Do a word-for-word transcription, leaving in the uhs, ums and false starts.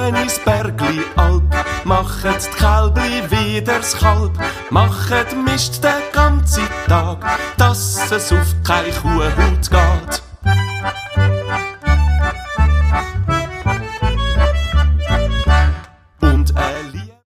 Gehen ins Bergli Alp, machet die Kälbli wieder das Kalb, machet Mist den ganzen Tag, dass es auf keine Kuhhaut geht.